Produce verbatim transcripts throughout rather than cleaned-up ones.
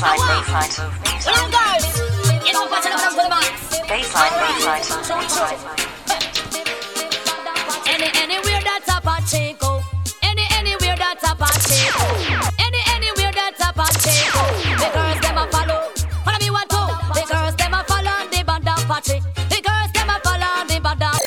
Baseline, baseline, Little girls, you know what's up with the man. baseline, baseline, baseline. Any anywhere that's a Pacheco. Any anywhere that's a Pacheco. Any anywhere that's a Pacheco. The girls them a follow. Follow me one two. The girls them a follow the band of Pache. The girls them a follow the band of.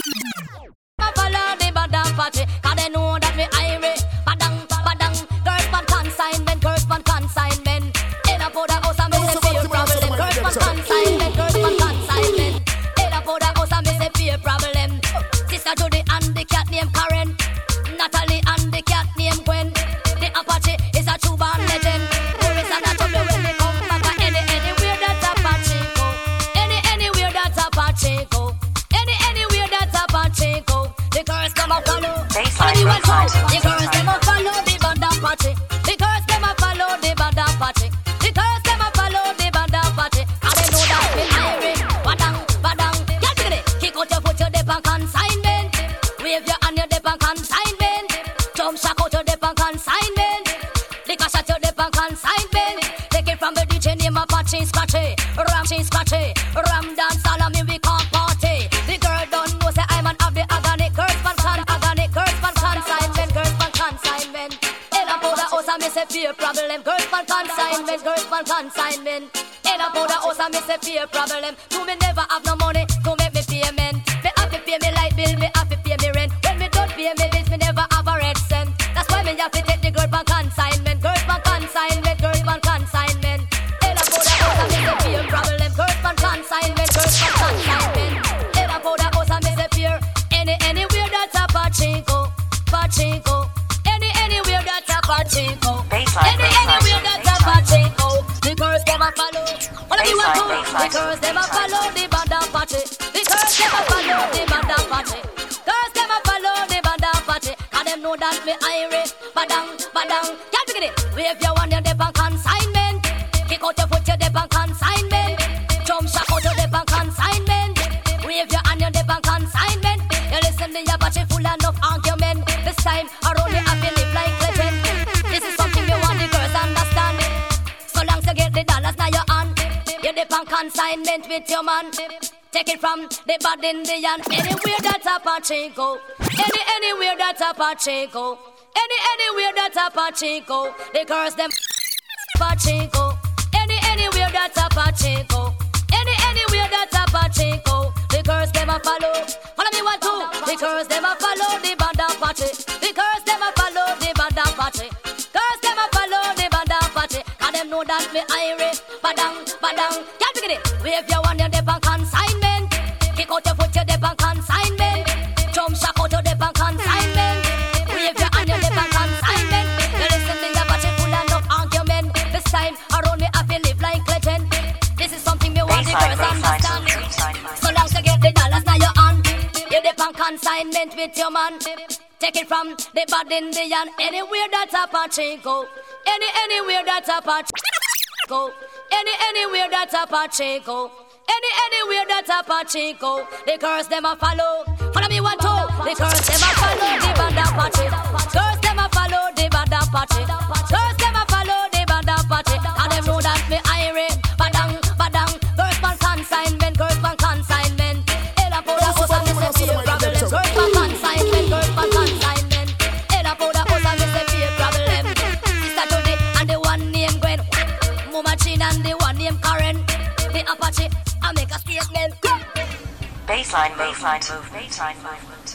A follow the band of Pache. 'Cause they know that we irate. Badang, badang. Girls man consignment. Girls man consignment. In a powder house and me say fear problem. Girls man consignment. Girls man consignment. In a powder house and me say fear problem. Sister Judy and the cat named Karen. Natalie and the cat named Gwen. The Apache is a true born legend. Where is that trouble when they come back? Any anywhere that's Apache go. Any anywhere that's Apache go. Any anywhere that's Apache go. The girls them a follow. Baseline, You want baseline, to? The girls them a follow the band of Apache. The girls them a follow the band of Apache. The girls them a follow the band of Apache. And they know that we irate. Badang, badang. Get to it. Kick out your foot, your dip on consignment. Wave your hand, your dip on consignment. Jump shock out your dip on consignment. Lick a shot your dip on consignment. Take it from the D J name Apache Scratchy. Ram Scratchy. Ram dance all of me we can't party. The girl don't know say I'm an of the agony. Girls pan con agony. Girls pan consignment. Girls pan consignment. In a powder house I me say fear problem. Girls pan consignment. Girls pan consignment. In a powder house I me say fear problem. To me never have no money to make me payment. Me have to pay me light bill. Me have to pay me rent. When me don't pay me bills me never have a red cent. That's why me have to take the girl pan consignment. Girls pan consignment. Girls pan consignment. In a powder house I me say fear problem. Girls pan consignment. Girls pan consignment. In a powder house I me say fear. Any anywhere that's a Pacheco. Pacheco. Any anywhere that's a Pacheco. Baseline, Any baseline, anywhere that's a Pacheco. The girls them a follow. What do you want to? Baseline, The baseline, girls them a baseline. follow the band of Pache. The girls them a follow the band of Pache. Girls them a follow the band of Pache. And them know that me irate. Badang, badang. Can't begin it. Wave your one, your dip on consignment. Kick out your foot, your dip on consignment. Jump shot out your dip on consignment. Wave your hand, your dip on consignment. You listen to your Pache full enough argument. This time around you have to live like legend. This is something you want the girls understand. So long as you get the dollars now your hand. You dip on consignment with your man. Take it from the bad Indian. Anywhere that's a Pacheco. Any anywhere that's a Pacheco. Any anywhere that's a Pacheco. The girls them Pacheco. Any anywhere that's a Pacheco. Any anywhere that's a Pacheco. The girls them a follow. Follow me one two. The girls them a follow the band of Pache. The girls them a follow the band of Pache. Girls them a follow the band of Pache. 'Cause them know that me irate. Badang, badang. Can't begin it. Wave your one, your dip on consignment. Kick out your foot, your dip on consignment. Jump shock out your dip on consignment. Wave your hand, your dip on consignment. You listen to your Pache full enough argument. This time around me I feel live like legend. This is something me want the Baseline, girls baseline, understand. baseline. So long as you get the dollars now your hand. You dip on consignment with your man. Take it from the bad Indian. Anywhere that's a Pacheco. Any anywhere that's a Pacheco. Any anywhere that's a Pacheco. Any anywhere that's a Pacheco. The girls them a follow. Follow me one two. The girls them a follow the band of Pache. Girls them a follow the band of Pache. Girls them a follow the band of Pache. And them know that me irate. Badang, badang. Girls man consignment. Girls man consignment. Ella powder house and me say fear problem. Girls man consignment. Girls man consignment. Ella powder house and me say fear problem. Sister Judy and the one named Gwen. Mama Jean and the one named Karen. The Apache, I make a statement. Baseline, baseline, baseline movement.